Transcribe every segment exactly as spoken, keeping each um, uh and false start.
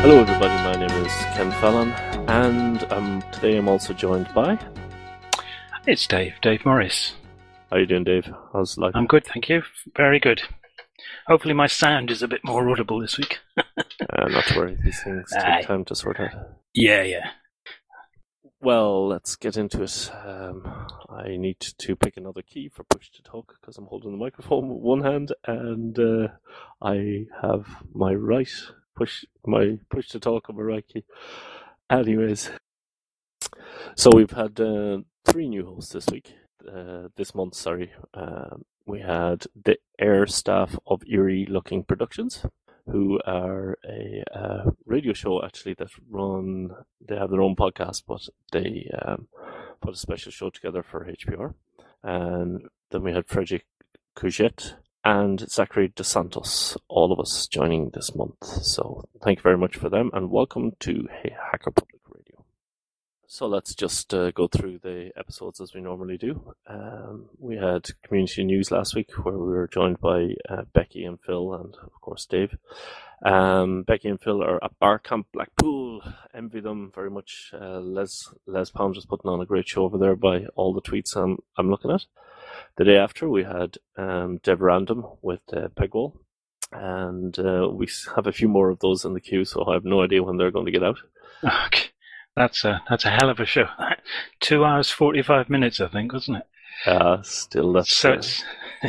Hello everybody, my name is Ken Fallon, and um, today I'm also joined by... It's Dave, Dave Morris. How are you doing, Dave? How's life? I'm good, thank you. Very good. Hopefully my sound is a bit more audible this week. uh, not to worry, these things take Aye. time to sort out. Yeah, yeah. Well, let's get into it. Um, I need to pick another key for push to talk because I'm holding the microphone with one hand, and uh, I have my right push, my push to talk on my right key. Anyways, so we've had uh, three new hosts this week, uh, this month. Sorry, um, we had the Air staff of Eerie Looking Productions, who are a uh, radio show actually that run. They have their own podcast, but they um, put a special show together for H P R. And then we had Frederick Cougette and Zachary Dos Santos, all of us joining this month. So thank you very much for them, and welcome to Hacker Public Radio. So let's just uh, go through the episodes as we normally do. Um, we had community news last week where we were joined by uh, Becky and Phil and, of course, Dave. Um, Becky and Phil are at Bar Camp Blackpool. Envy them very much. Uh, Les Les Pound was putting on a great show over there by all the tweets I'm, I'm looking at. The day after, we had um, Dev Random with uh, Pegwall. And uh, we have a few more of those in the queue, so I have no idea when they're going to get out. Okay. That's a that's a hell of a show. Two hours forty five minutes, I think, wasn't it? Uh, still, that's so uh, it's,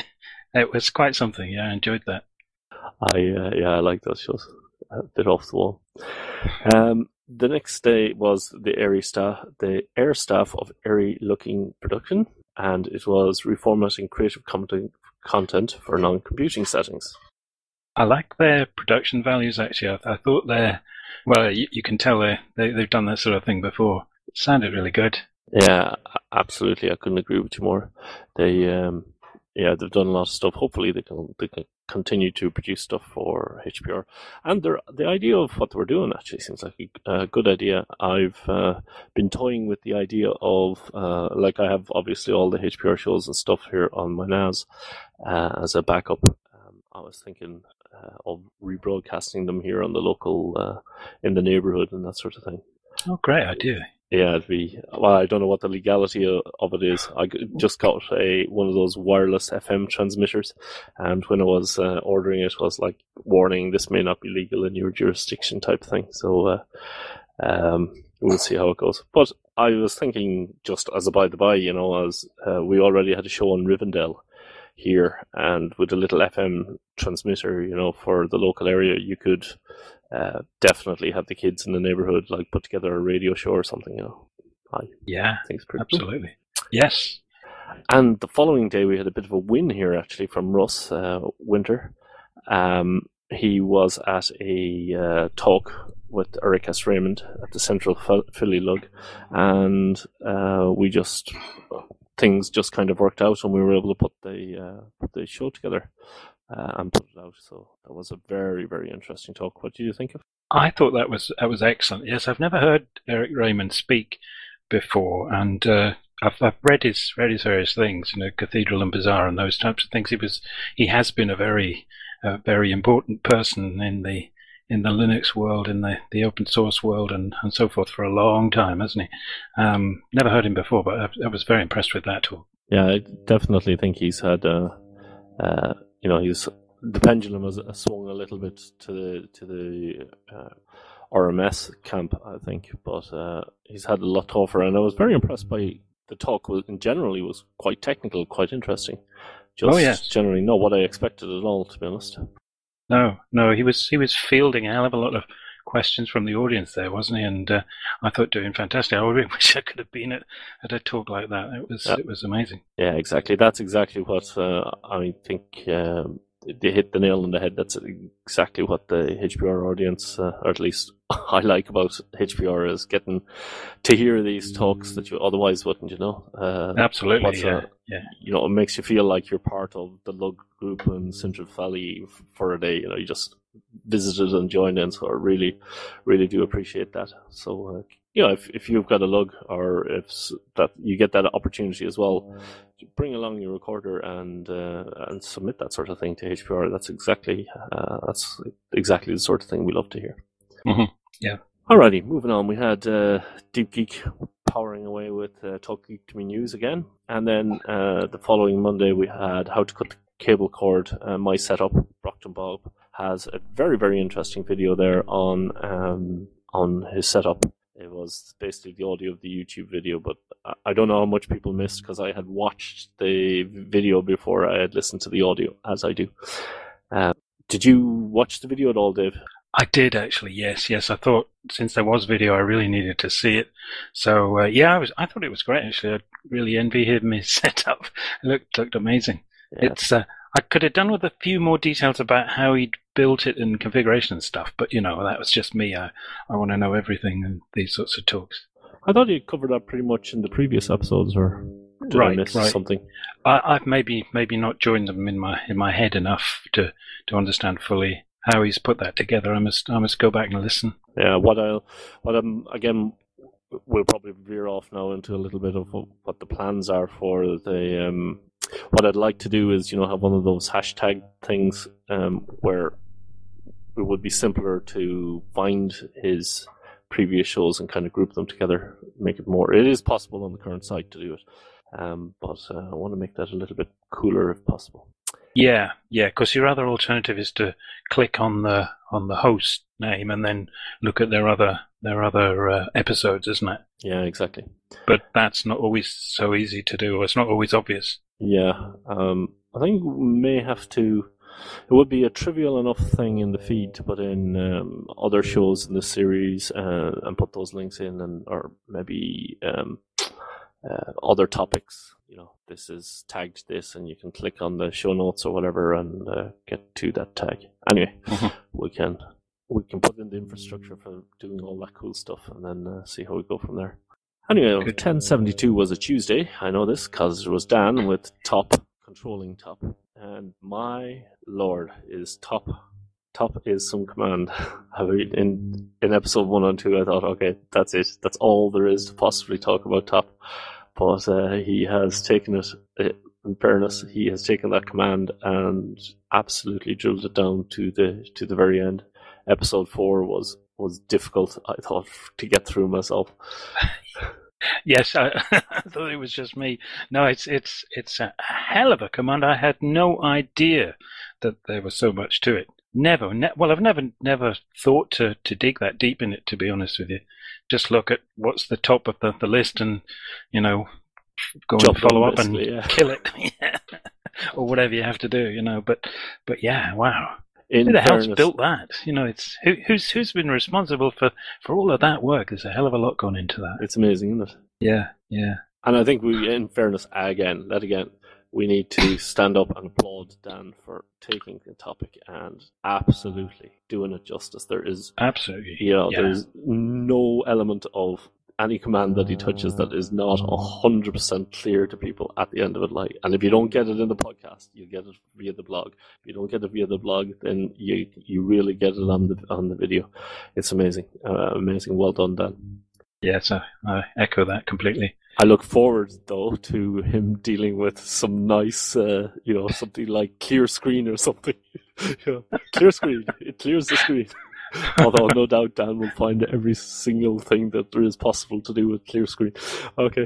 it was quite something. Yeah, I enjoyed that. I uh, yeah, I like those shows. A bit off the wall. Um, the next day was the Airy staff, the Air staff of Airy Looking Production, and it was reformatting creative content content for non-computing settings. I like their production values. Actually, I, I thought they're well. You, you can tell they, they they've done that sort of thing before. It sounded really good. Yeah, absolutely. I couldn't agree with you more. They, um, yeah, they've done a lot of stuff. Hopefully, they can they can continue to produce stuff for H P R. And the the idea of what they were doing actually seems like a, a good idea. I've uh, been toying with the idea of, uh, like, I have obviously all the H P R shows and stuff here on my N A S uh, as a backup. Um, I was thinking uh, of rebroadcasting them here on the local, uh, in the neighborhood and that sort of thing. Oh, great idea. Yeah, it'd be, well, I don't know what the legality of it is. I just got a one of those wireless F M transmitters, and when I was uh, ordering it, it was like, warning, this may not be legal in your jurisdiction type thing. So uh, um, we'll see how it goes. But I was thinking, just as a by-the-by, you know, as uh, we already had a show on Rivendell here, and with a little F M transmitter, you know, for the local area, you could uh, definitely have the kids in the neighborhood like put together a radio show or something, you know. I yeah, think it's pretty absolutely. Cool. Yes. And the following day, we had a bit of a win here actually from Russ uh, Winter. Um, he was at a uh, talk with Eric S. Raymond at the Central Philly Lug, and uh, we just things just kind of worked out, and we were able to put the uh, put the show together uh, and put it out. So that was a very, very interesting talk. What do you think of it? I thought that was that was excellent. Yes, I've never heard Eric Raymond speak before, and uh, I've, I've read his read his various things, you know, Cathedral and Bazaar and those types of things. He was he has been a very a very important person in the in the Linux world, in the, the open source world, and, and so forth for a long time, hasn't he? Um, never heard him before, but I, I was very impressed with that talk. Yeah, I definitely think he's had, uh, uh, you know, he's the pendulum has swung a little bit to the to the uh, R M S camp, I think, but uh, he's had a lot to offer, and I was very impressed by the talk. In general, it was quite technical, quite interesting. Just oh yes, generally not what I expected at all, to be honest. No, no, he was he was fielding a hell of a lot of questions from the audience there, wasn't he? And uh, I thought doing fantastic. I really wish I could have been at, at a talk like that. It was yeah. it was amazing. Yeah, exactly. That's exactly what uh, I think. Um, they hit the nail on the head. That's exactly what the H P R audience, uh, or at least I like about H P R, is getting to hear these talks that you otherwise wouldn't, you know. Uh, Absolutely, yeah. A, yeah. You know, it makes you feel like you're part of the Lug group in Central Valley for a day. You know, you just visited and joined in, so I really, really do appreciate that. So, uh, you know, if if you've got a lug, or if that you get that opportunity as well, bring along your recorder and uh, and submit that sort of thing to H P R. That's exactly uh, that's exactly the sort of thing we love to hear. Mm-hmm. Yeah. Alrighty, moving on. We had uh, Deep Geek powering away with uh, Talk Geek to Me News again. And then uh, the following Monday, we had How to Cut the Cable Cord, uh, My Setup. Brockton Bob has a very, very interesting video there on um, on his setup. It was basically the audio of the YouTube video, but I don't know how much people missed because I had watched the video before I had listened to the audio, as I do. Uh, did you watch the video at all, Dave? I did actually, yes, yes. I thought since there was video, I really needed to see it. So uh, yeah, I was. I thought it was great. Actually, I really envy him his setup. It looked looked amazing. Yeah. It's. Uh, I could have done with a few more details about how he'd built it and configuration and stuff, but you know that was just me. I I want to know everything in these sorts of talks. I thought you covered that pretty much in the previous episodes, or did right, I miss right. something? I, I've maybe maybe not joined them in my in my head enough to to understand fully how he's put that together. I must I must go back and listen. Yeah, what I'll what I'm again we'll probably veer off now into a little bit of what the plans are for the um what I'd like to do is, you know, have one of those hashtag things um where it would be simpler to find his previous shows and kind of group them together, make it more. It is possible on the current site to do it, um, but uh, I want to make that a little bit cooler if possible. Yeah, yeah, because your other alternative is to click on the on the host name and then look at their other their other uh, episodes, isn't it? Yeah, exactly. But that's not always so easy to do, or it's not always obvious. Yeah, um, I think we may have to. It would be a trivial enough thing in the feed to put in um, other shows in the series uh, and put those links in, and or maybe um, uh, other topics. You know, this is tagged this, and you can click on the show notes or whatever and uh, get to that tag. Anyway, mm-hmm. we can we can put in the infrastructure for doing all that cool stuff, and then uh, see how we go from there. Anyway, Good. ten seventy-two was a Tuesday. I know this because it was Dan with Top controlling Top, and my lord, is Top. Top is some command. I mean, in in episode one and two, I thought, okay, that's it. That's all there is to possibly talk about Top. But uh, he has taken it, in fairness, he has taken that command and absolutely drilled it down to the to the very end. Episode four was, was difficult, I thought, to get through myself. Yes, I, I thought it was just me. No, it's it's it's a hell of a command. I had no idea that there was so much to it. Never, ne- well, I've never never thought to, to dig that deep in it, to be honest with you. Just look at what's the top of the, the list and, you know, go Jump and follow up and yeah. kill it. Or whatever you have to do, you know. But, but yeah, wow. In who the fairness, hell's built that? You know, it's who, who's who's been responsible for, for all of that work? There's a hell of a lot gone into that. It's amazing, isn't it? Yeah, yeah. And I think we, in fairness, again, that again, we need to stand up and applaud Dan for taking the topic and absolutely doing it justice. There is absolutely, you know, yeah. there's no element of any command that he touches that is not a hundred percent clear to people at the end of it. Like, and if you don't get it in the podcast, you get it via the blog. If you don't get it via the blog, then you you really get it on the on the video. It's amazing, uh, amazing. Well done, Dan. Yes, I, I echo that completely. I look forward, though, to him dealing with some nice, uh, you know, something like clear screen or something. You know, clear screen, it clears the screen. Although, no doubt, Dan will find every single thing that there is possible to do with clear screen. Okay.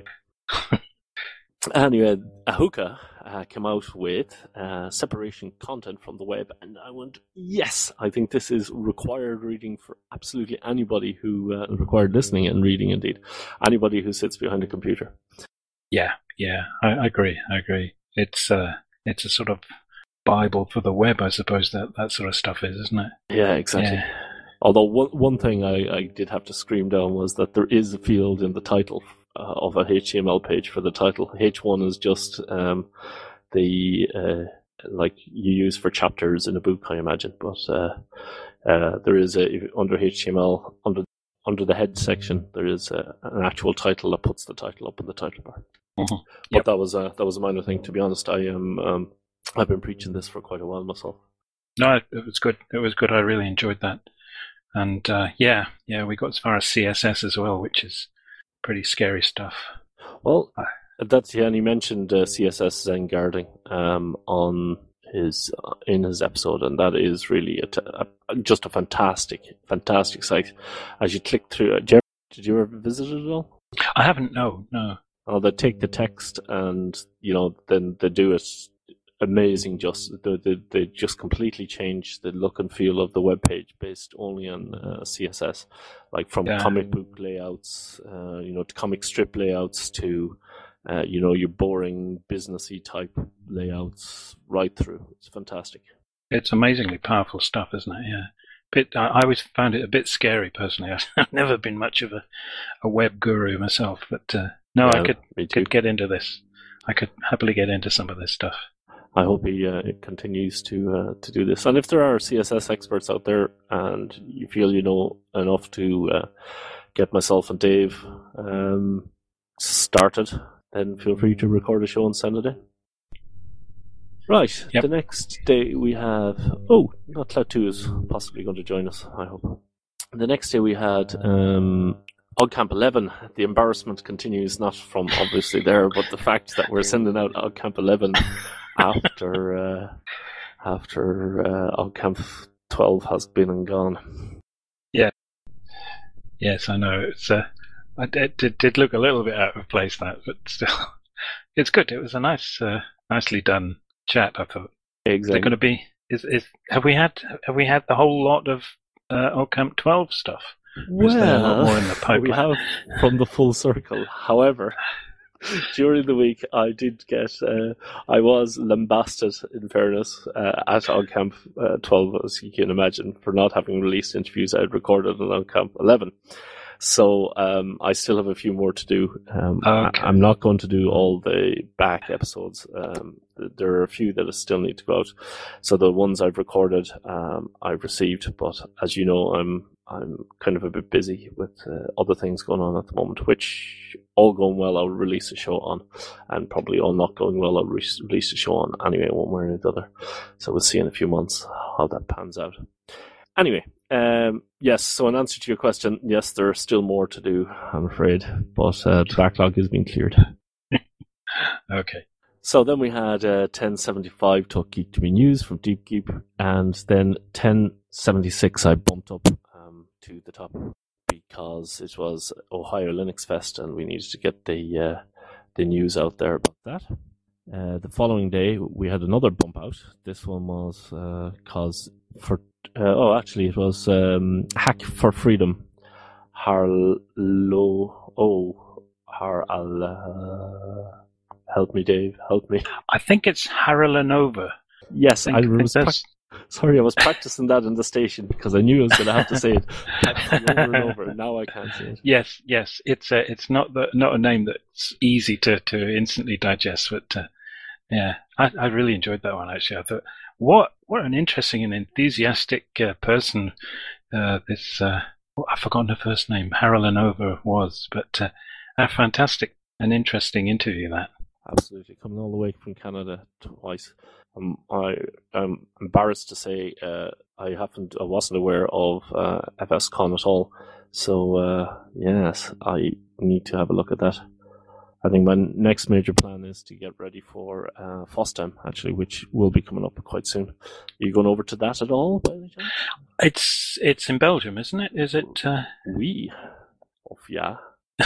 Anyway, Ahuka uh, came out with uh, separation content from the web, and I went, yes, I think this is required reading for absolutely anybody who, uh, required listening and reading indeed, anybody who sits behind a computer. Yeah, yeah, I, I agree, I agree. It's, uh, it's a sort of Bible for the web, I suppose, that, that sort of stuff is, isn't it? Yeah, exactly. Yeah. Although one, one thing I, I did have to scream down was that there is a field in the title Uh, of a H T M L page for the title. H one is just um, the uh, like you use for chapters in a book, I imagine. But uh, uh, there is a under H T M L under under the head section there is a, an actual title that puts the title up in the title bar. Mm-hmm. But yep. that was a that was a minor thing. To be honest, I am um, I've been preaching this for quite a while myself. No, it was good. It was good. I really enjoyed that. And uh, yeah, yeah, we got as far as C S S as well, which is pretty scary stuff. Well, that's yeah, and he mentioned uh, C S S Zen guarding um, on his uh, in his episode, and that is really a t- a, just a fantastic, fantastic site. As you click through it, did you ever, did you ever visit it at all? I haven't. No, no. Oh, they take the text and you know then they do it amazing. Just they they, they just completely change the look and feel of the web page based only on uh, C S S, like from Yeah. comic book layouts, uh, you know, to comic strip layouts to uh, you know your boring businessy type layouts right through. It's fantastic. It's amazingly powerful stuff, isn't it? Yeah. Bit, I I always found it a bit scary personally. I've never been much of a, a web guru myself, but uh, no, Yeah, I could me too. could get into this. I could happily get into some of this stuff. I hope he uh, continues to uh, to do this. And if there are C S S experts out there, and you feel you know enough to uh, get myself and Dave um, started, then feel free to record a show and send it in. Right. Yep. The next day we have. Oh, not Cloud Two is possibly going to join us. I hope. The next day we had um, OggCamp eleven. The embarrassment continues, not from obviously there, but the fact that we're sending out OggCamp eleven after uh, after uh, OggCamp twelve has been and gone. Yes, I know. It's uh, I did, did did look a little bit out of place that, but still, it's good. It was a nice, uh, nicely done chat. I thought. Is there Exactly. going to be? Is is have we had have we had the whole lot of uh, OggCamp twelve stuff? Or is there a lot more in the pipeline? we have from the full circle. However, during the week, I did get, uh, I was lambasted, in fairness, uh, at OggCamp uh, twelve, as you can imagine, for not having released interviews I had recorded on OggCamp eleven. So um, I still have a few more to do. Um, Okay. I, I'm not going to do all the back episodes. Um, th- there are a few that I still need to go out. So the ones I've recorded, um, I've received. But as you know, I'm I'm kind of a bit busy with uh, other things going on at the moment, which all going well, I'll release a show on, and probably all not going well, I'll re- release a show on anyway, one way or the other. So we'll see in a few months how that pans out. Anyway, um, yes, so in answer to your question, yes, there are still more to do, I'm afraid, but uh, the backlog has been cleared. Okay. So then we had uh, ten seventy-five Talk Geek to Me News from Deep Geek, and then ten seventy-six I bumped up um, to the top because it was Ohio Linux Fest and we needed to get the uh, the news out there about that. Uh, the following day we had another bump out. This one was because uh, for uh, oh actually it was um, Hack for Freedom. Harlo oh Har al. Uh, Help me, Dave. Help me. I think it's Haralanova. Yes, I, I think was. that's- Prac- sorry, I was practicing that in the station because I knew I was going to have to say it over and over. Now I can't say it. Yes, yes. It's a, it's not the, not a name that's easy to, to instantly digest, but uh, yeah, I, I really enjoyed that one actually. I thought, what what an interesting and enthusiastic uh, person uh, this uh, oh, I've forgotten her first name, Haralanova was, but uh, a fantastic and interesting interview that. Absolutely, coming all the way from Canada twice. Um, I am embarrassed to say uh, I haven't, I wasn't aware of uh, F S Con at all. So uh, yes, I need to have a look at that. I think my next major plan is to get ready for uh, FOSDEM, actually, which will be coming up quite soon. Are you going over to that at all, by any chance? It's it's in Belgium, isn't it? Is it? Uh... Oui. Oh, yeah.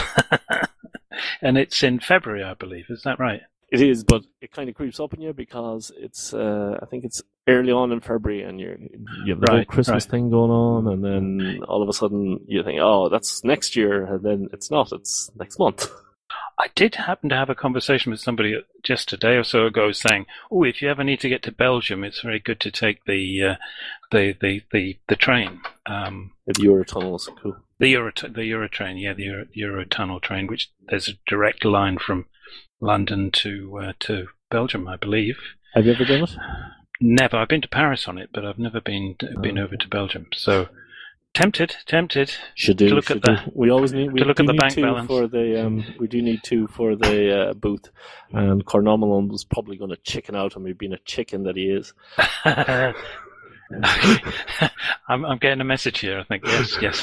And it's in February, I believe. Is that right? It is, but it kind of creeps up on you because it's, uh, I think it's early on in February and you're, you have the whole Right, Christmas right. thing going on, and then all of a sudden you think, oh, that's next year, and then it's not, it's next month. I did happen to have a conversation with somebody just a day or so ago saying, oh, if you ever need to get to Belgium, it's very good to take the uh, the, the, the, the train. Um, The Eurotunnel is cool. the Euro the Eurotrain, yeah, the Euro, Eurotunnel train, which there's a direct line from London to uh, to Belgium, I believe. Have you ever done it? Never. I've been to Paris on it, but I've never been been Oh. over to Belgium. So tempted, tempted. Should do. To look should at do. the- we always need. We to look do at the need bank two balance. for the. Um, we do need two for the uh, booth, and Cornomelon was probably going to chicken out on me being a chicken that he is. I'm, I'm getting a message here. I think yes, yes.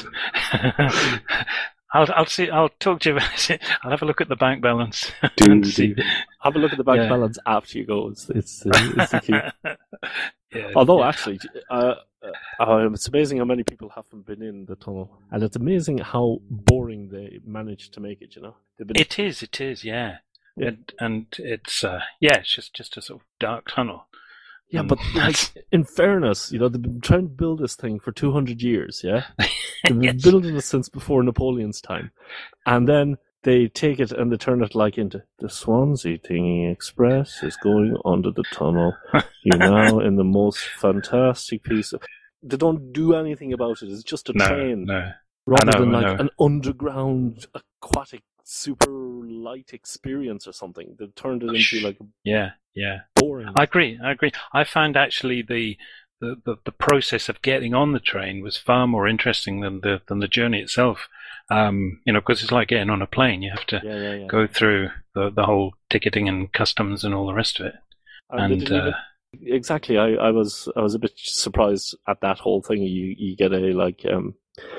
I'll I'll see. I'll talk to you about it. I'll have a look at the bank balance Do, and see. do. have a look at the bank Yeah. balance after you go. It's it's, uh, it's the key. Yeah, Although yeah. actually, uh, uh, it's amazing how many people haven't been in the tunnel, and it's amazing how boring they managed to make it. You know, They've been, It is, it is, yeah. Yeah. And, and it's, uh, yeah, it's just, just a sort of dark tunnel. yeah, Um, but like in fairness, you know, they've been trying to build this thing for two hundred years. Yeah, they've been Yes. building it since before Napoleon's time, and then they take it and they turn it like into the Swansea Thingy Express is going under the tunnel. You're now in the most fantastic piece of. They don't do anything about it. It's just a no, train. no. Rather I know, than I like know. an underground aquatic super light experience or something. They turned it into like a Yeah, yeah. boring. I agree, I agree. I found actually the, the, the, the process of getting on the train was far more interesting than the, than the journey itself. Um, you know, because it's like getting on a plane. You have to yeah, yeah, yeah. go through the, the whole ticketing and customs and all the rest of it. And they And, didn't even- uh, exactly, I, I was I was a bit surprised at that whole thing. You you get a like um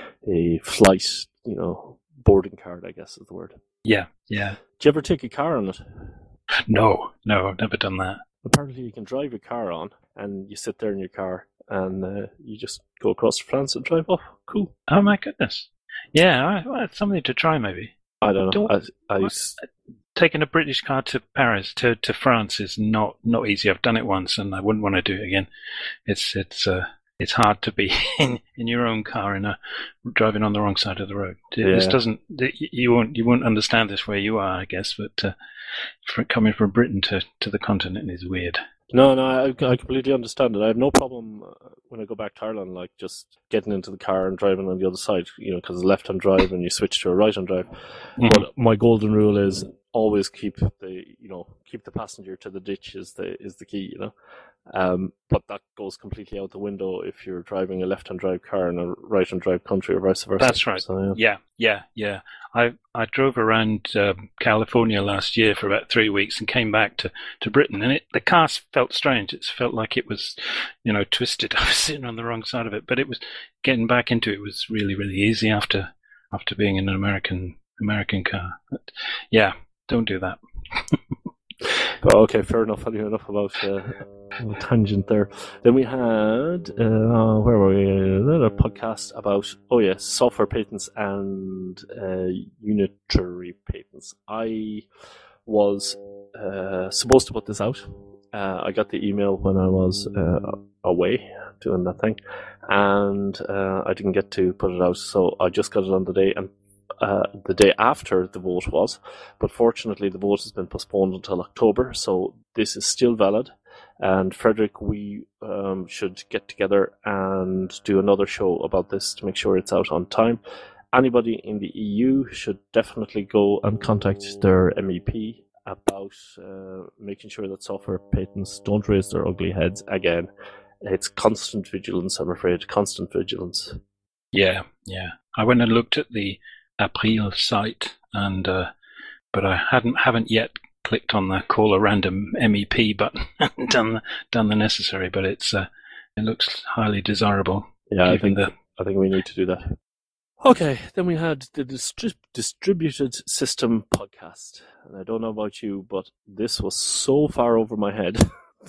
a flight, you know, boarding card, I guess is the word. yeah, yeah. Do you ever take a car on it? No, no, I've never done that. Apparently, you can drive a car on, and you sit there in your car, and uh, you just go across France and drive off. Cool. Oh my goodness. Yeah, I, well, it's something to try maybe. I don't know. Don't- I, I what? used, Taking a British car to Paris, to, to France is not, not easy. I've done it once and I wouldn't want to do it again. It's, it's, uh, it's hard to be in, in your own car in a, driving on the wrong side of the road. This Yeah. doesn't, you won't, you won't understand this where you are, I guess, but, uh, for, coming from Britain to, to the continent is weird. No, no, I, I completely understand it. I have no problem uh, when I go back to Ireland, like just getting into the car and driving on the other side, you know, because it's left-hand drive and you switch to a right-hand drive. Mhm. But my golden rule is always keep the, you know, keep the passenger to the ditch is the is the key, you know. Um, but that goes completely out the window if you're driving a left-hand drive car in a right-hand drive country or vice versa. That's right. So, yeah. Yeah, yeah, yeah. I I drove around um, California last year for about three weeks and came back to, to Britain, and it the car felt strange. It felt like it was, you know, twisted. I was sitting on the wrong side of it, but it was getting back into it was really really easy after after being in an American American car. But yeah, don't do that. But okay, fair enough. I knew enough about uh, a tangent there. Then we had uh, where were we? Another podcast about oh yes, software patents and uh, unitary patents. I was uh, supposed to put this out. Uh, I got the email when I was uh, away doing that thing, and uh, I didn't get to put it out. So I just got it on the day and. Uh, the day after the vote was, but fortunately the vote has been postponed until October, so this is still valid. And Frederick, we um, should get together and do another show about this to make sure it's out on time. Anybody in the E U should definitely go and contact their M E P about uh, making sure that software patents don't raise their ugly heads again. It's constant vigilance, I'm afraid, constant vigilance. Yeah, yeah. I went and looked at the April site, and uh, but I hadn't haven't yet clicked on the call a random M E P button and done the, done the necessary. But it's uh, it looks highly desirable. Yeah, I given think the I think we need to do that. Okay, then we had the distri- Distributed System podcast, and I don't know about you, but this was so far over my head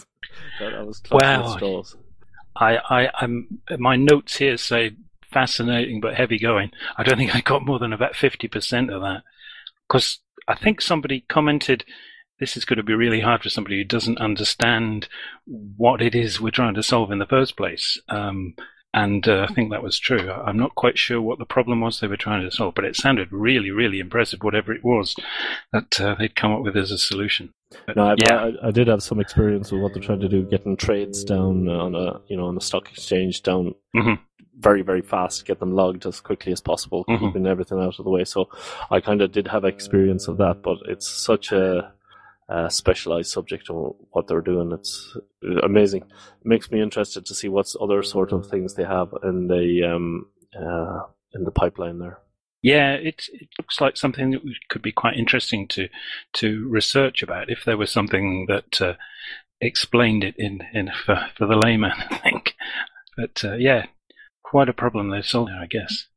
that I was clutching at Wow. straws. I, I I'm my notes here say fascinating but heavy going. I don't think I got more than about fifty percent of that, because I think somebody commented this is going to be really hard for somebody who doesn't understand what it is we're trying to solve in the first place. Um, and uh, I think that was true. I'm not quite sure what the problem was they were trying to solve, but it sounded really, really impressive, whatever it was that uh, they'd come up with as a solution. But, No, I, yeah, I, I did have some experience with what they're trying to do, getting trades down on a you know on a stock exchange down Mhm. very very fast, get them logged as quickly as possible, Mhm. keeping everything out of the way. So I kind of did have experience of that, but it's such a, a specialized subject on what they're doing. It's amazing. It makes me interested to see what's other sort of things they have in the um uh in the pipeline there. Yeah, it it looks like something that could be quite interesting to to research about if there was something that uh, explained it in, in for, for the layman, I think. But uh, yeah, quite a problem they've solved there, I guess.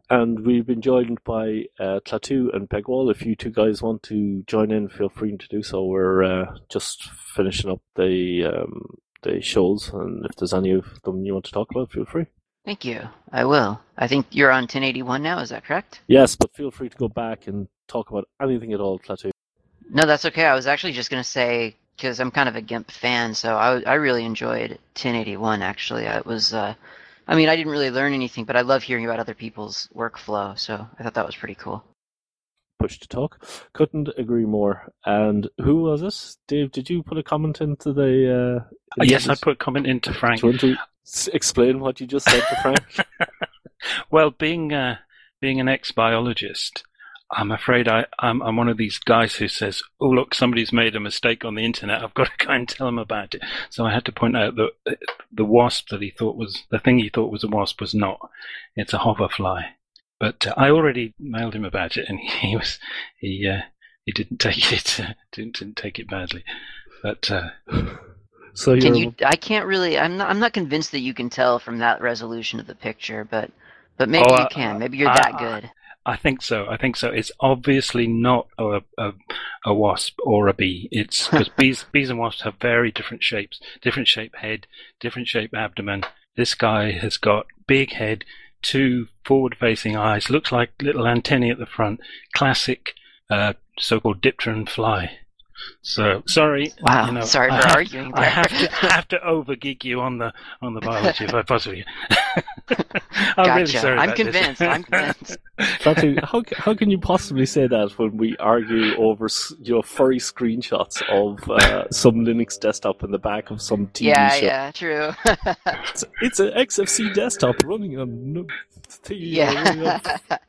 and we've been joined by uh, Klaatu and Pegwall. If you two guys want to join in, feel free to do so. We're uh, just finishing up the um, the shows, and if there's any of them you want to talk about, feel free. Thank you. I will. I think you're on ten eighty-one now, is that correct? Yes, but feel free to go back and talk about anything at all, Klaatu. No, that's okay. I was actually just going to say, because I'm kind of a GIMP fan, so I, I really enjoyed ten eighty-one, actually. It was, uh, I mean, I didn't really learn anything, but I love hearing about other people's workflow, so I thought that was pretty cool. Push to talk. Couldn't agree more. And who was it? Dave, did you put a comment into the... Uh, into yes, this? I put a comment into Frank. Do you want to s- explain what you just said to Frank? Well, being uh, being an ex-biologist, I'm afraid I, I'm, I'm one of these guys who says, oh, look, somebody's made a mistake on the internet. I've got to go and tell them about it. So I had to point out that the wasp that he thought was, the thing he thought was a wasp was not. It's a hoverfly. But uh, I already mailed him about it, and he was, he uh, he didn't take it, uh, didn't, didn't take it badly. But uh, so Can you're... you, I can't really, I'm not, I'm not convinced that you can tell from that resolution of the picture, but, but maybe Oh, you can. Maybe you're I- that I- good. I think so. I think so. It's obviously not a a, a wasp or a bee. It's because bees bees and wasps have very different shapes, different shape head, different shape abdomen. This guy has got big head, two forward-facing eyes, looks like little antennae at the front. Classic uh, so-called dipteran fly. So sorry. Wow, you know, sorry I for have, arguing there. I have to have to over geek you on the on the biology if I possibly. I'm Gotcha. really sorry. I'm about convinced. This. I'm convinced. Klaatu, how how can you possibly say that when we argue over you know furry screenshots of uh, some Linux desktop in the back of some T V Yeah, show? yeah, true. It's, it's an X F C desktop running on no- T V. yeah.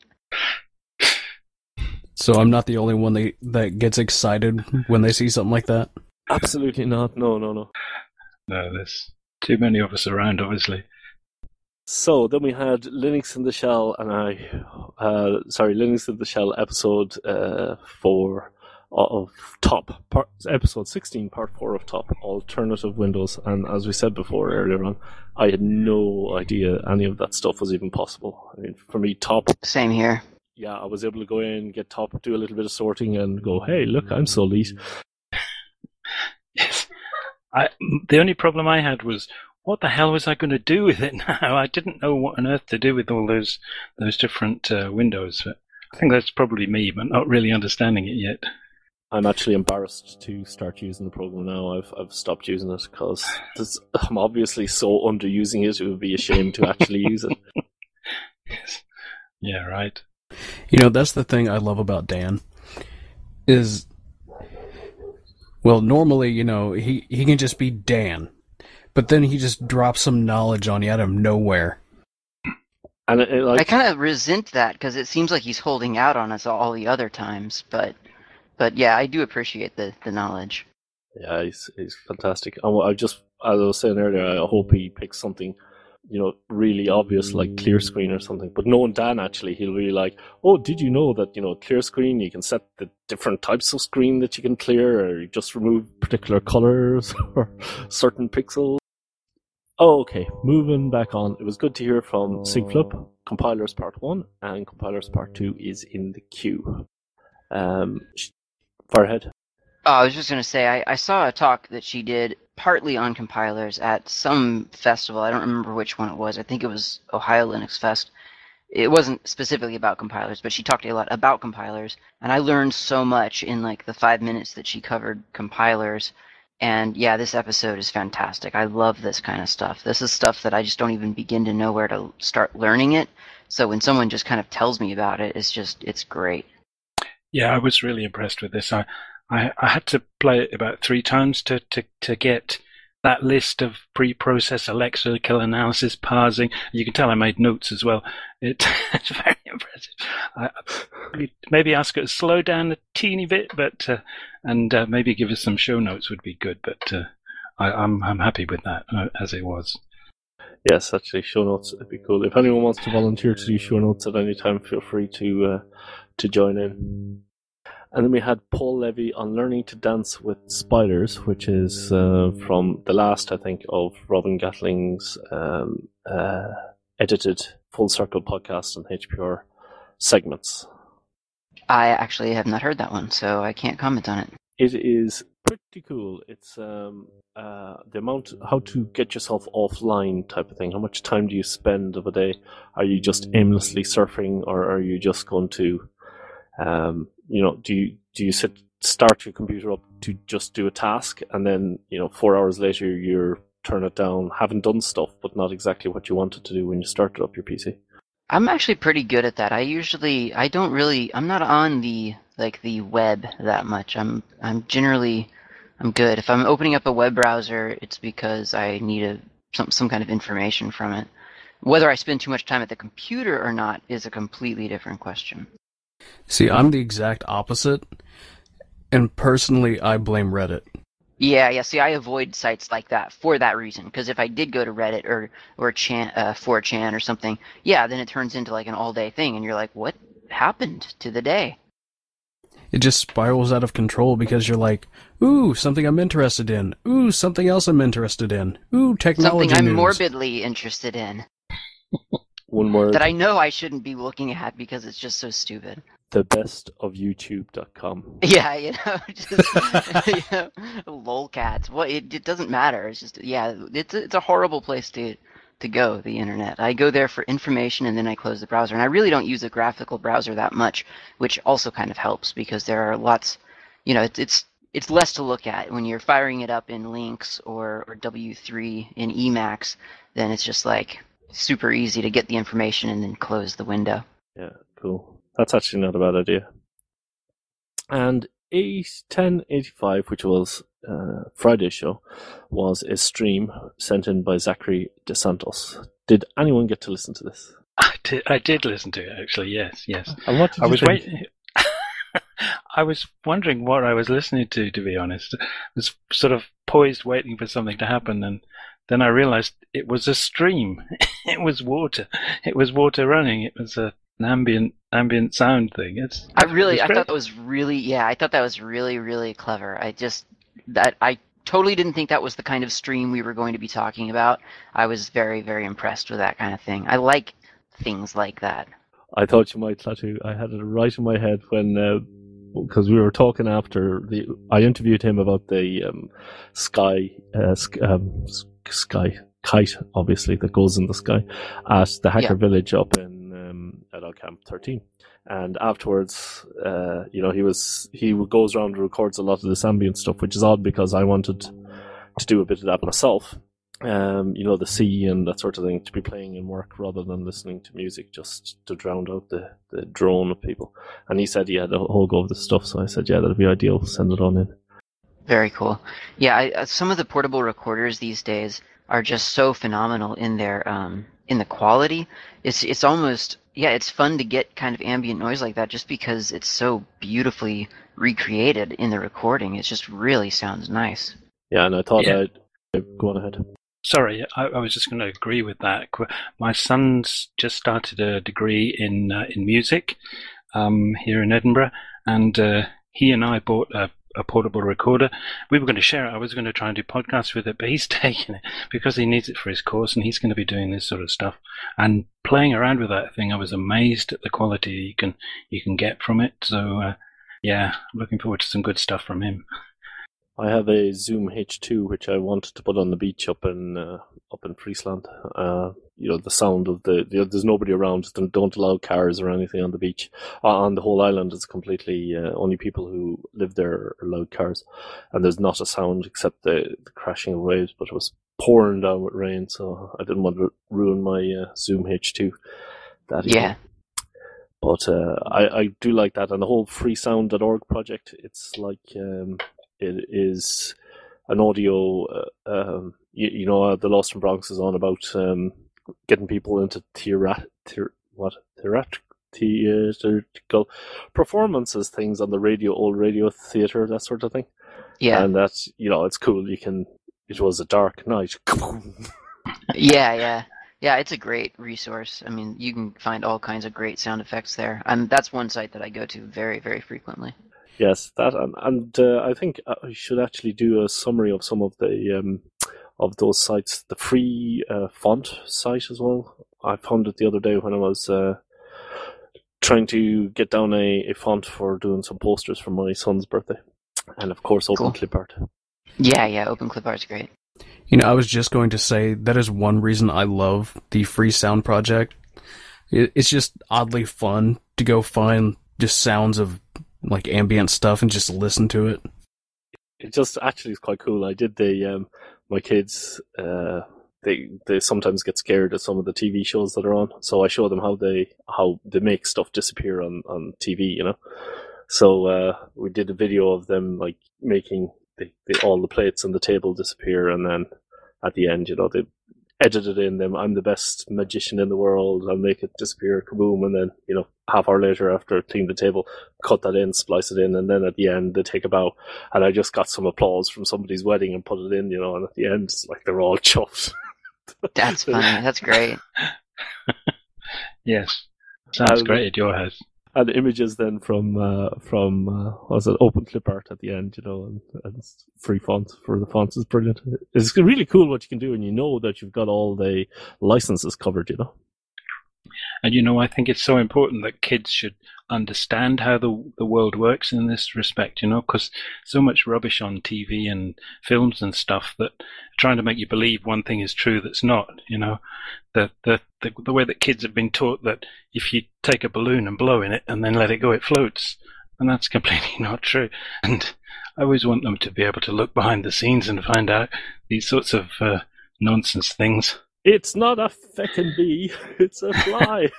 So I'm not the only one that, that gets excited when they see something like that? Absolutely not. No, no, no. No, there's too many of us around, obviously. So then we had Linux in the Shell, and I, uh, sorry, Linux in the Shell episode uh, four of Top, part, episode sixteen, part four of Top, Alternative Windows. And as we said before earlier on, I had no idea any of that stuff was even possible. I mean, for me, Top, Same here. yeah, I was able to go in, get Top, do a little bit of sorting, and go, hey, look, I'm so elite. Yes. I, the only problem I had was, what the hell was I going to do with it now? I didn't know what on earth to do with all those those different uh, windows. But I think that's probably me, but not really understanding it yet. I'm actually embarrassed to start using the program now. I've I've stopped using it because I'm obviously so underusing it. It would be a shame to actually use it. Yes. Yeah, right. You know, that's the thing I love about Dan, is, well, normally, you know, he, he can just be Dan, but then he just drops some knowledge on you out of nowhere. And it, it, like, I kind of resent that because it seems like he's holding out on us all the other times, but but yeah, I do appreciate the, the knowledge. yeah, he's he's fantastic. And I just, as I was saying earlier, I hope he picks something, you know, really obvious like clear screen or something. But knowing Dan, actually, he'll be like, oh, did you know that, you know, clear screen, you can set the different types of screen that you can clear, or you just remove particular colors or certain pixels. Oh, okay, moving back on. It was good to hear from Sigflip. Compilers Part one and Compilers Part two is in the queue. Um, far ahead. Oh, I was just going to say, I, I saw a talk that she did partly on compilers at some festival. I don't remember which one it was. I think it was Ohio Linux Fest. It wasn't specifically about compilers, but she talked a lot about compilers. And I learned so much in like the five minutes that she covered compilers. And yeah, this episode is fantastic. I love this kind of stuff. This is stuff that I just don't even begin to know where to start learning it. So when someone just kind of tells me about it, it's just, it's great. Yeah, I was really impressed with this. I, I, I had to play it about three times to, to, to get that list of pre-process electrical analysis, parsing. You can tell I made notes as well. It, it's very impressive. I, maybe ask her to slow down a teeny bit, but uh, and uh, maybe give us some show notes would be good. But uh, I, I'm I'm happy with that uh, as it was. Yes, actually, show notes would be cool. If anyone wants to volunteer to do show notes at any time, feel free to uh, to join in. And then we had Paul Levy on Learning to Dance with Spiders, which is uh, from the last, I think, of Robin Gatling's um, uh, edited Full Circle podcast and H P R segments. I actually have not heard that one, so I can't comment on it. It is pretty cool. It's um, uh, the amount, how to get yourself offline type of thing. How much time do you spend of a day? Are you just aimlessly surfing, or are you just going to, um, you know, do you do you sit start your computer up to just do a task, and then you know four hours later you're turn it down, haven't done stuff, but not exactly what you wanted to do when you started up your P C? I'm actually pretty good at that. I usually, I don't really, I'm not on the, like, the web that much. I'm, I'm generally, I'm good. If I'm opening up a web browser, it's because I need a, some, some kind of information from it. Whether I spend too much time at the computer or not is a completely different question. See, I'm the exact opposite, and personally, I blame Reddit. Yeah, yeah. See, I avoid sites like that for that reason. Because if I did go to Reddit or or Chan, uh, four chan or something, yeah, then it turns into like an all-day thing, and you're like, what happened to the day? It just spirals out of control because you're like, ooh, something I'm interested in. Ooh, something else I'm interested in. Ooh, technology Something I'm news. morbidly interested in. One word. That I know I shouldn't be looking at because it's just so stupid. The best of YouTube dot com. Yeah, you know, just you know, lolcats. What it, it doesn't matter. It's just yeah, it's a, it's a horrible place to to go. The internet. I go there for information and then I close the browser. And I really don't use a graphical browser that much, which also kind of helps because there are lots. You know, it's it's it's less to look at when you're firing it up in Lynx or or W three in Emacs. Then it's just like super easy to get the information and then close the window. Yeah, cool. That's actually not a bad idea. And ten eighty-five, which was uh, Friday's show, was a stream sent in by Zachary DeSantos. Did anyone get to listen to this? I did, I did listen to it, actually, yes, yes. And what did I you was think? waiting. I was wondering what I was listening to, to be honest. I was sort of poised waiting for something to happen, and then I realized it was a stream. It was water. It was water running. It was a an ambient ambient sound thing. It's I really, it's I great. thought that was really, yeah, I thought that was really, really clever. I just, that, I totally didn't think that was the kind of stream we were going to be talking about. I was very, very impressed with that kind of thing. I like things like that. I thought you might tattoo. I had it right in my head when, because uh, we were talking after the. I interviewed him about the um, sky, uh, sk- um, sky kite, obviously that goes in the sky, at the Hacker Yeah. Village up in um, at Al Camp thirteen. And afterwards, uh, you know, he was he goes around and records a lot of this ambient stuff, which is odd because I wanted to do a bit of that myself. Um, you know, the sea and that sort of thing, to be playing in work rather than listening to music, just to drown out the, the drone of people. And he said he had a whole go of this stuff, so I said, yeah, that'd be ideal. Send it on in. Very cool. Yeah, I, uh, some of the portable recorders these days are just so phenomenal in their um, in the quality. It's it's almost yeah, it's fun to get kind of ambient noise like that just because it's so beautifully recreated in the recording. It just really sounds nice. Yeah, and I thought Yeah. I'd go on ahead. Sorry, I, I was just going to agree with that. Qu- My son's just started a degree in uh, in music um, here in Edinburgh, and uh, he and I bought a, a portable recorder. We were going to share it. I was going to try and do podcasts with it, but he's taking it because he needs it for his course, and he's going to be doing this sort of stuff. And playing around with that thing, I was amazed at the quality you can you can get from it. So uh, yeah, looking forward to some good stuff from him. I have a Zoom H two which I wanted to put on the beach up in uh, up in Friesland. Uh, you know, the sound of the, you know, there's nobody around. They don't allow cars or anything on the beach. Uh, on the whole island, it's completely uh, only people who live there are allowed cars, and there's not a sound except the, the crashing of waves. But it was pouring down with rain, so I didn't want to ruin my uh, Zoom H two. That evening. Yeah. But uh, I I do like that, and the whole freesound dot org project. It's like um, it is an audio. Uh, um, you, you know, uh, the Lost in Bronx is on about um, getting people into theorat, theor, what theorat, theatrical performances, things on the radio, old radio theater, that sort of thing. Yeah. And that's, you know, it's cool. You can. It was a dark night. Yeah, yeah. Yeah, it's a great resource. I mean, you can find all kinds of great sound effects there. And that's one site that I go to very, very frequently. Yes, that and, and uh, I think I should actually do a summary of some of the um, of those sites. The free uh, font site as well. I found it the other day when I was uh, trying to get down a, a font for doing some posters for my son's birthday. And of course, Open Cool. Clip Art. Yeah, yeah, Open Clip Art's great. You know, I was just going to say that is one reason I love the Free Sound Project. It, it's just oddly fun to go find just sounds of like ambient stuff and just listen to it. It just actually is quite cool. I did the um, my kids. Uh, they they sometimes get scared at some of the T V shows that are on, so I show them how they how they make stuff disappear on, on T V. You know, so uh, we did a video of them like making the, the, all the plates on the table disappear, and then at the end, you know, they edited in them. I'm the best magician in the world. I'll make it disappear, kaboom, and then you know, half hour later after I clean the table, cut that in, splice it in, and then at the end they take a bow, and I just got some applause from somebody's wedding and put it in, you know, and at the end it's like they're all chuffed. That's funny. That's great. Yes. Sounds Um, great at your house. And images then from uh, from uh, what was it, Open Clip Art at the end, you know, and, and free font for the fonts is brilliant. It's really cool what you can do, and you know that you've got all the licenses covered, you know. And you know, I think it's so important that kids should understand how the the world works in this respect, you know, because so much rubbish on T V and films and stuff that trying to make you believe one thing is true that's not, you know. The, the the the way that kids have been taught that if you take a balloon and blow in it and then let it go, it floats, and that's completely not true. And I always want them to be able to look behind the scenes and find out these sorts of uh, nonsense things. It's not a feckin' bee, it's a fly.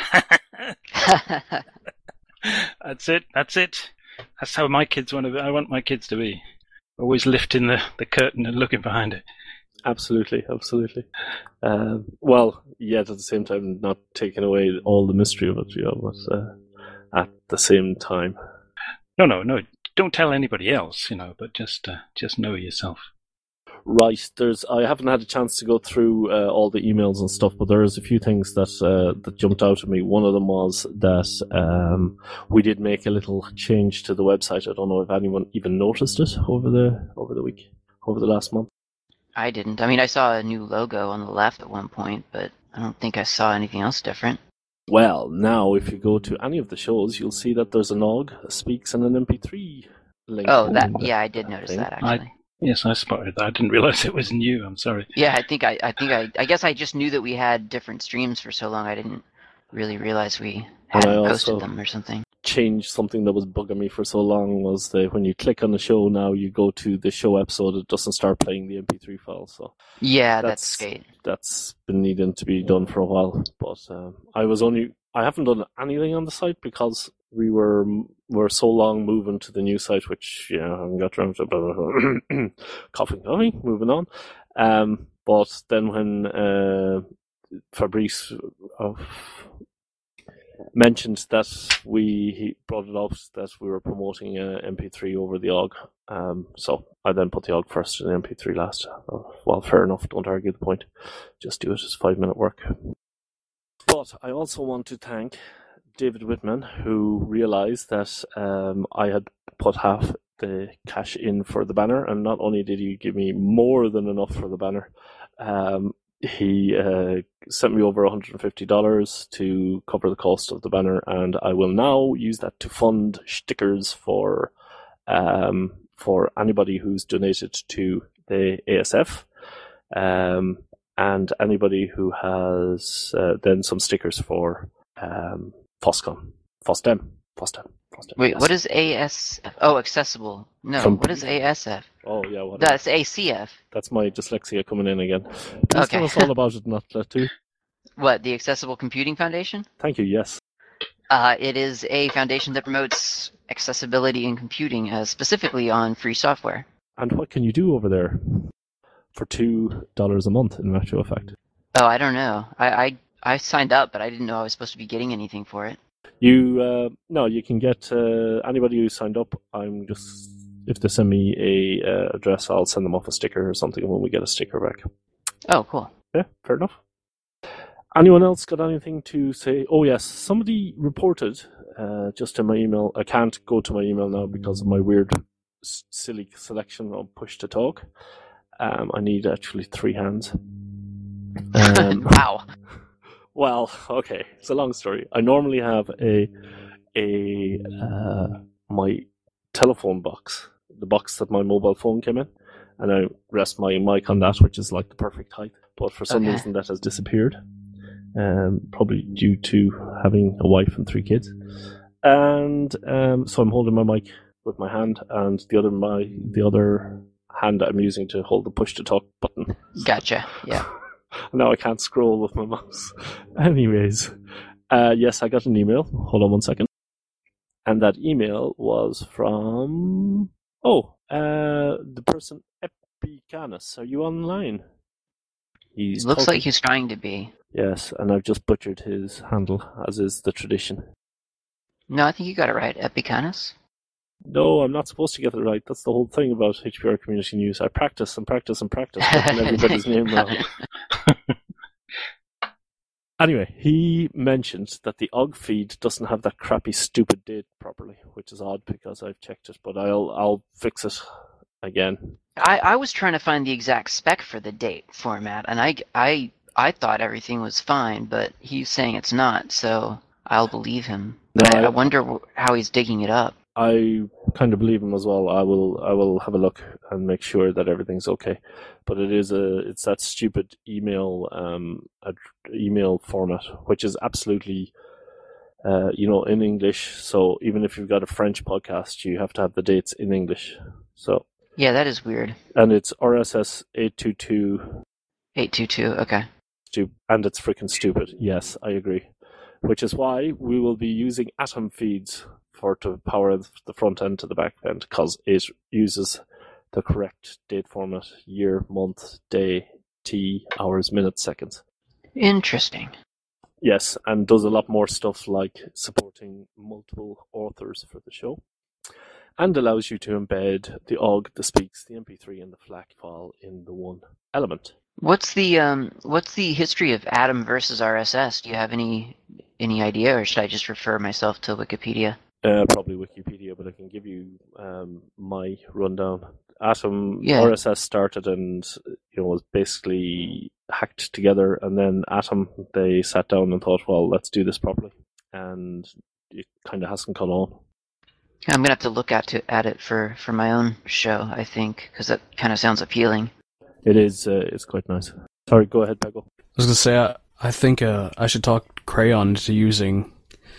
That's it. That's it. That's how my kids want to be. I want my kids to be. Always lifting the, the curtain and looking behind it. Absolutely, absolutely. Um, well, yet at the same time, not taking away all the mystery of it, you know, but uh, at the same time. No, no, no. Don't tell anybody else, you know, but just uh, just know yourself. Right, there's. I haven't had a chance to go through uh, all the emails and stuff, but there's a few things that uh, that jumped out at me. One of them was that um, we did make a little change to the website. I don't know if anyone even noticed it over the over the week, over the last month. I didn't. I mean, I saw a new logo on the left at one point, but I don't think I saw anything else different. Well, now if you go to any of the shows, you'll see that there's an O G, a Speaks, and an M P three link. Oh, that in the yeah, I did notice thing. that actually. Yes, I spotted that. I didn't realize it was new. I'm sorry. Yeah, I think I, I think I, I guess I just knew that we had different streams for so long. I didn't really realize we And I hadn't also- posted them or something. Changed something that was bugging me for so long was that when you click on the show now, you go to the show episode, it doesn't start playing the M P three file. So Yeah, That's- that's great. that's been needing to be done for a while. But um, I was only I haven't done anything on the site because we were were so long moving to the new site, which yeah, I haven't got around to. coughing, coughing. Moving on. Um, but then when uh, Fabrice uh, mentioned that we he brought it up that we were promoting uh, M P three over the O G, um, so I then put the O G first and the M P three last. Uh, well, fair enough. Don't argue the point. Just do it as five minute work. But I also want to thank David Whitman, who realised that um, I had put half the cash in for the banner, and not only did he give me more than enough for the banner, um, he uh, sent me over one hundred fifty dollars to cover the cost of the banner, and I will now use that to fund stickers for um, for anybody who's donated to the A S F. Um, and anybody who has uh, then some stickers for um, FOSCON. FOSDEM. FOSDEM. FOSDEM. Wait, yes. what is A S F? Oh, accessible. No, From- what is A S F? Oh, yeah, what That's A C F. That's my dyslexia coming in again. Please Okay. tell us all about it, not let too. What, the Accessible Computing Foundation? Thank you, yes. Uh, it is a foundation that promotes accessibility in computing, uh, specifically on free software. And what can you do over there for two dollars a month, in actual fact? Oh, I don't know. I, I I signed up, but I didn't know I was supposed to be getting anything for it. You, uh, no, you can get uh, anybody who signed up. I'm just, if they send me a uh, address, I'll send them off a sticker or something when we get a sticker back. Oh, cool. Yeah, fair enough. Anyone else got anything to say? Oh, yes. Somebody reported uh, just in my email. I can't go to my email now because of my weird, s- silly selection of push to talk. um, I need actually three hands. Um, Wow. Well, okay, it's a long story. I normally have a a uh, my telephone box, the box that my mobile phone came in, and I rest my mic on that, which is like the perfect height. But for some Okay. reason, that has disappeared, um, probably due to having a wife and three kids. And um, so I'm holding my mic with my hand, and the other my the other hand I'm using to hold the push to talk button. Gotcha. Yeah. Now I can't scroll with my mouse. Anyways, uh, yes, I got an email. Hold on one second. And that email was from, oh, uh, the person Epicanus. Are you online? He's Looks talking- like he's trying to be. Yes, and I've just butchered his handle, as is the tradition. No, I think you got it right. Epicanus? No, I'm not supposed to get it right. That's the whole thing about H P R Community News. I practice and practice and practice getting everybody's name wrong. Anyway, he mentioned that the O G feed doesn't have that crappy stupid date properly, which is odd because I've checked it, but I'll I'll fix it again. I, I was trying to find the exact spec for the date format, and I, I, I thought everything was fine, but he's saying it's not, so I'll believe him. But No, I, I- I wonder wh- how he's digging it up. I kind of believe him as well. I will I will have a look and make sure that everything's okay. But it is a it's that stupid email um ad- email format, which is absolutely uh you know in English. So even if you've got a French podcast, you have to have the dates in English. So Yeah, that is weird. and it's R S S eight two two eight two two, okay. stu- and it's freaking stupid. Yes, I agree. Which is why we will be using Atom feeds for to power the front end to the back end, because it uses the correct date format: year, month, day, T, hours, minutes, seconds. Interesting. Yes, and does a lot more stuff like supporting multiple authors for the show, and allows you to embed the O G, the speaks, the M P three, and the FLAC file in the one element. What's the um what's the history of Atom versus R S S? Do you have any any idea, or should I just refer myself to Wikipedia? Uh, probably Wikipedia, but I can give you um, my rundown. Atom Yeah. R S S started and you know was basically hacked together, and then Atom they sat down and thought, well, let's do this properly, and it kind of hasn't gone on. I'm gonna have to look at to at it for for my own show, I think, because that kind of sounds appealing. It is, uh, it's quite nice. Sorry, go ahead, Peggle. I was gonna say I, I think uh, I should talk Crayon into using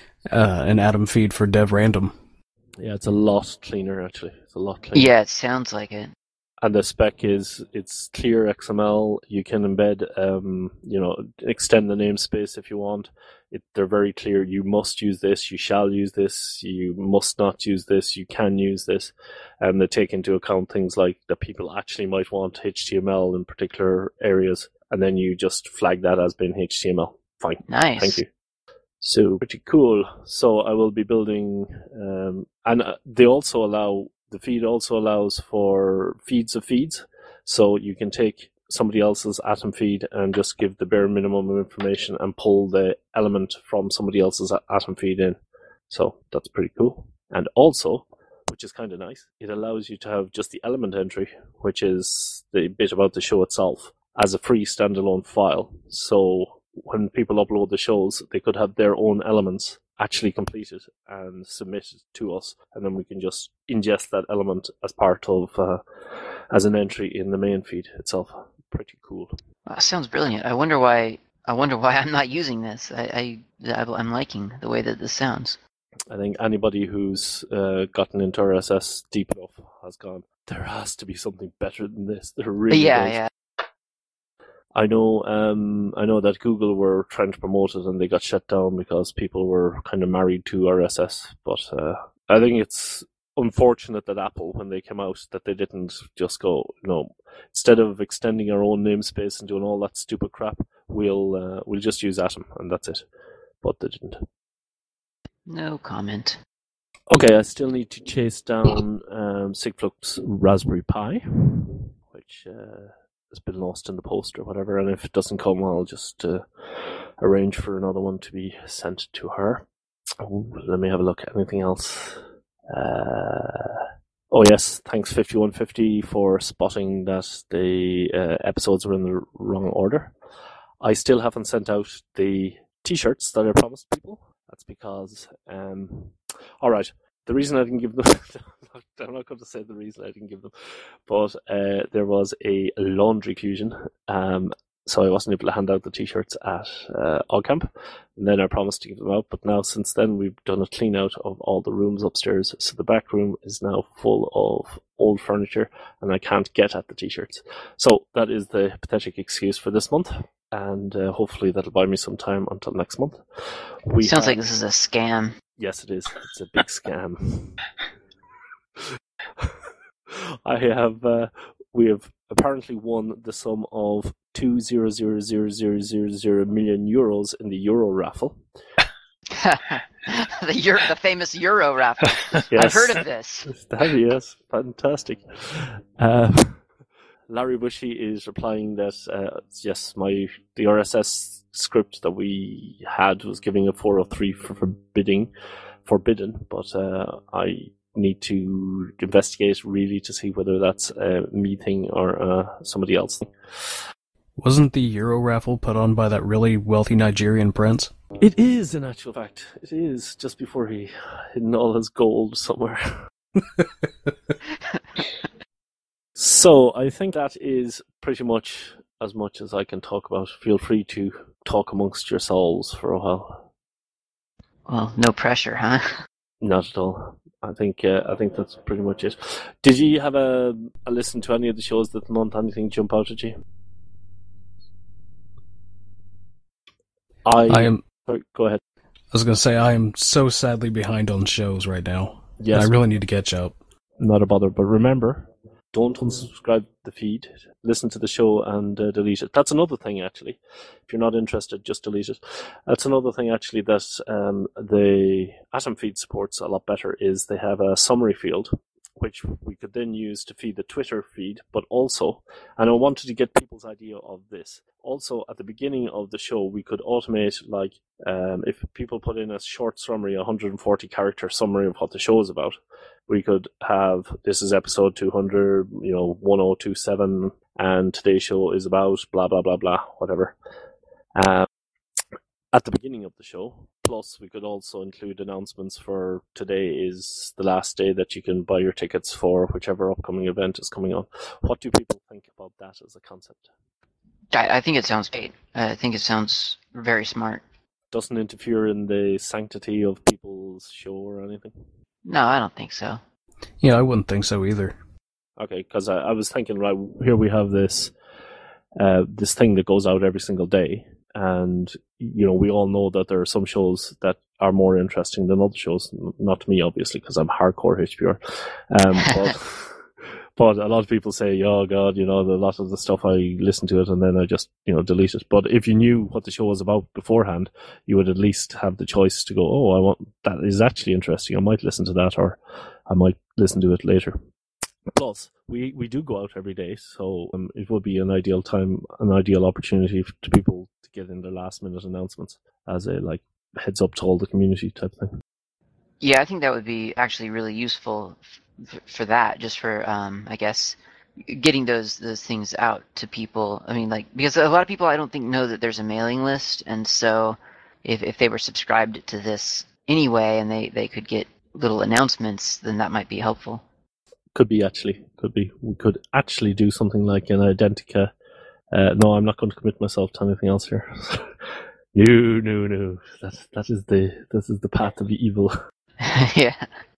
uh, an Atom feed for dev random. Yeah, it's a lot cleaner actually. It's a lot cleaner. Yeah, it sounds like it. And the spec is it's clear X M L. You can embed, um, you know, extend the namespace if you want. It, they're very clear. You must use this. You shall use this. You must not use this. You can use this. And they take into account things like that people actually might want H T M L in particular areas, and then you just flag that as being H T M L. Fine. Nice. Thank you. So pretty cool. So I will be building, um, and uh, they also allow. The feed also allows for feeds of feeds, so you can take somebody else's Atom feed and just give the bare minimum of information and pull the element from somebody else's Atom feed in. So that's pretty cool. And also, which is kind of nice, it allows you to have just the element entry, which is the bit about the show itself, as a free standalone file. So when people upload the shows, they could have their own elements actually completed and submitted to us, and then we can just ingest that element as part of uh, as an entry in the main feed itself. Pretty cool. That sounds brilliant. I wonder why. I wonder why I'm not using this. I, I I'm liking the way that this sounds. I think anybody who's uh, gotten into R S S deep enough has gone, there has to be something better than this. There really yeah, does. yeah. I know, um, I know that Google were trying to promote it and they got shut down because people were kind of married to R S S. But uh, I think it's unfortunate that Apple, when they came out, that they didn't just go, you know, instead of extending our own namespace and doing all that stupid crap, we'll uh, we'll just use Atom and that's it. But they didn't. No comment. Okay, I still need to chase down um, Sigflux Raspberry Pi, which. Uh, has been lost in the post or whatever, and if it doesn't come, I'll just uh, arrange for another one to be sent to her. Ooh, let me have a look. Anything else? Uh, Oh yes, thanks fifty-one fifty for spotting that the uh, episodes were in the wrong order. I still haven't sent out the t-shirts that I promised people. That's because, um, all right, the reason I didn't give them, I'm not going to say the reason I didn't give them, but uh, there was a laundry fusion, um, so I wasn't able to hand out the t-shirts at uh, OggCamp, and then I promised to give them out, but now since then we've done a clean out of all the rooms upstairs, so the back room is now full of old furniture, and I can't get at the t-shirts. So that is the pathetic excuse for this month, and uh, hopefully that'll buy me some time until next month. We Sounds have... like this is a scam. Yes, it is. It's a big scam. I have, uh, we have apparently won the sum of two zero zero zero zero zero zero million euros in the Euro raffle. the Euro, the famous Euro raffle. Yes. I've heard of this. Yes, fantastic. Uh, Larry Bushy is replying that uh, yes, my the R S S script that we had was giving a four oh three for forbidding, forbidden, but uh, I need to investigate really to see whether that's a me thing or uh, somebody else thing. Wasn't the Euro raffle put on by that really wealthy Nigerian prince? It is, in actual fact. It is, just before he hid all his gold somewhere. So, I think that is pretty much as much as I can talk about. Feel free to talk amongst yourselves for a while. Well, no pressure, huh? Not at all. I think uh, I think that's pretty much it. Did you have a, a listen to any of the shows that month? Anything jump out at you? I, I am. Sorry, go ahead. I was going to say I am so sadly behind on shows right now. Yes, I really need to catch up. Not a bother, but remember, don't unsubscribe the feed. Listen to the show and uh, delete it. That's another thing, actually. If you're not interested, just delete it. That's another thing, actually, that um, the Atom feed supports a lot better is they have a summary field, which we could then use to feed the Twitter feed, but also, and I wanted to get people's idea of this, also at the beginning of the show, we could automate, like, um, if people put in a short summary, a one hundred forty character summary of what the show is about, we could have, this is episode two hundred, you know, one oh two seven, and today's show is about blah, blah, blah, blah, whatever. Um, at the beginning of the show. Plus, we could also include announcements for today is the last day that you can buy your tickets for whichever upcoming event is coming on. What do people think about that as a concept? I, I think it sounds great. I think it sounds very smart. Doesn't interfere in the sanctity of people's show or anything? No, I don't think so. Yeah, I wouldn't think so either. Okay, because I, I was thinking, right, here we have this uh, this thing that goes out every single day. And, you know, we all know that there are some shows that are more interesting than other shows. Not to me, obviously, because I'm hardcore H P R. Um, but, but a lot of people say, oh, God, you know, a lot of the stuff, I listen to it and then I just, you know, delete it. But if you knew what the show was about beforehand, you would at least have the choice to go, oh, I want that is actually interesting. I might listen to that, or I might listen to it later. Plus, we, we do go out every day, so um, it would be an ideal time, an ideal opportunity to people to get in their last minute announcements as a like heads up to all the community type thing. Yeah, I think that would be actually really useful f- for that, just for um, I guess getting those those things out to people. I mean, like because a lot of people I don't think know that there's a mailing list, and so if if they were subscribed to this anyway, and they they could get little announcements, then that might be helpful. Could be, actually. Could be. We could actually do something like an Identica. Uh, no, I'm not going to commit myself to anything else here. no, no, no. That, that is the this is the path of evil. Yeah.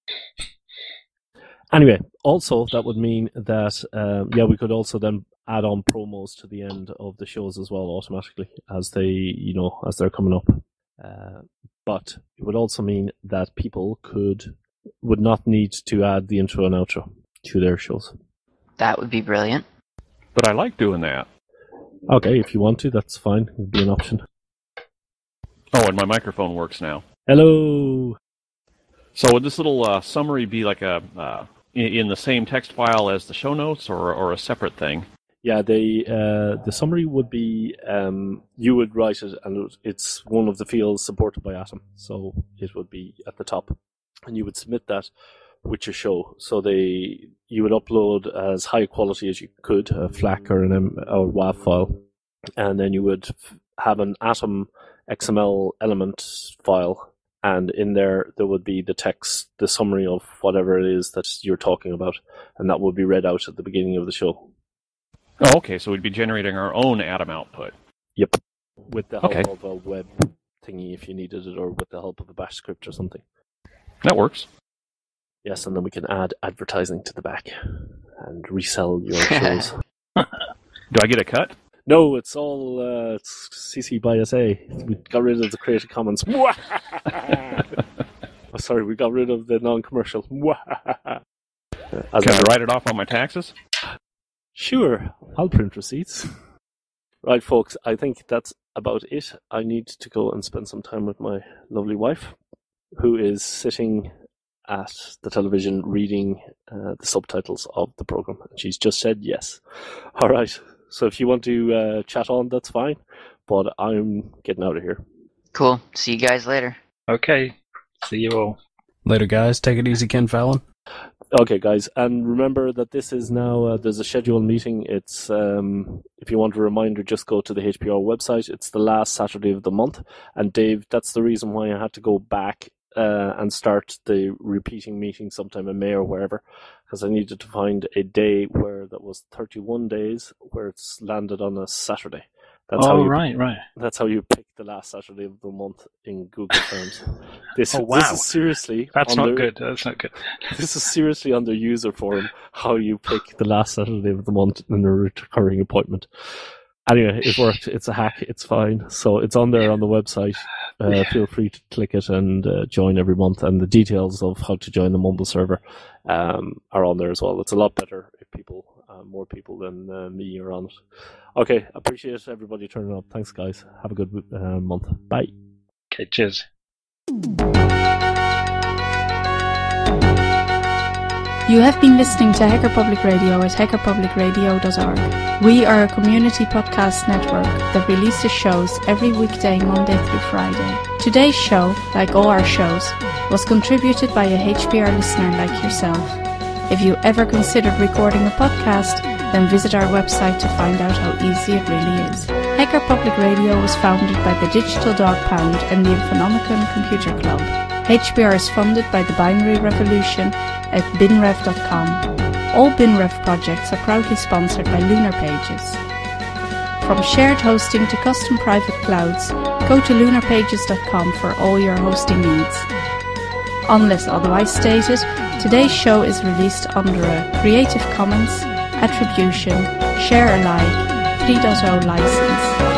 Anyway, also, that would mean that, um, yeah, we could also then add on promos to the end of the shows as well, automatically, as they, you know, as they're coming up. Uh, but it would also mean that people could, would not need to add the intro and outro to their shows. That would be brilliant. But I like doing that. Okay, if you want to, that's fine. It would be an option. Oh, and my microphone works now. Hello! So would this little uh, summary be like a uh, in, in the same text file as the show notes, or or a separate thing? Yeah, the uh, the summary would be, um, you would write it, and it's one of the fields supported by Atom, so it would be at the top. And you would submit that with your show. So they you would upload as high quality as you could, a FLAC or an M, or WAV file, and then you would have an Atom X M L element file, and in there there would be the text, the summary of whatever it is that you're talking about, and that would be read out at the beginning of the show. Oh, okay, so we'd be generating our own Atom output. Yep, with the help Okay. of a web thingy if you needed it, or with the help of a bash script or something. That works. Yes, and then we can add advertising to the back and resell your shows. Do I get a cut? No, it's all uh, it's C C by S A. We got rid of the Creative Commons. Oh, sorry, we got rid of the non-commercial. As Can I a- write it off on my taxes? Sure, I'll print receipts. Right, folks, I think that's about it. I need to go and spend some time with my lovely wife, who is sitting at the television reading uh, the subtitles of the program. And she's just said yes. All right, so if you want to uh, chat on, that's fine, but I'm getting out of here. Cool. See you guys later. Okay. See you all. Later, guys. Take it easy, Ken Fallon. Okay, guys, and remember that this is now, uh, there's a scheduled meeting. It's, um, if you want a reminder, just go to the H P R website. It's the last Saturday of the month. And Dave, that's the reason why I had to go back uh, and start the repeating meeting sometime in May or wherever, because I needed to find a day where that was thirty-one days, where it's landed on a Saturday. That's how Oh, you, right, right. That's how you pick the last Saturday of the month in Google terms. This, Oh, this wow. is seriously That's under- not good. That's not good. This is seriously under user forum, how you pick the last Saturday of the month in a recurring appointment. Anyway, it worked. It's a hack. It's fine. So it's on there on the website. Uh, Yeah. Feel free to click it and uh, join every month. And the details of how to join the Mumble server um, are on there as well. It's a lot better if people, uh, more people than uh, me are on it. Okay, appreciate everybody turning up. Thanks, guys. Have a good uh, month. Bye. Okay, cheers. You have been listening to Hacker Public Radio at hacker public radio dot org. We are a community podcast network that releases shows every weekday, Monday through Friday. Today's show, like all our shows, was contributed by a H P R listener like yourself. If you ever considered recording a podcast, then visit our website to find out how easy it really is. Hacker Public Radio was founded by the Digital Dog Pound and the Infonomicon Computer Club. H P R is funded by the Binary Revolution at bin rev dot com. All BinRev projects are proudly sponsored by Lunar Pages. From shared hosting to custom private clouds, go to lunar pages dot com for all your hosting needs. Unless otherwise stated, today's show is released under a Creative Commons Attribution Share Alike three point oh license.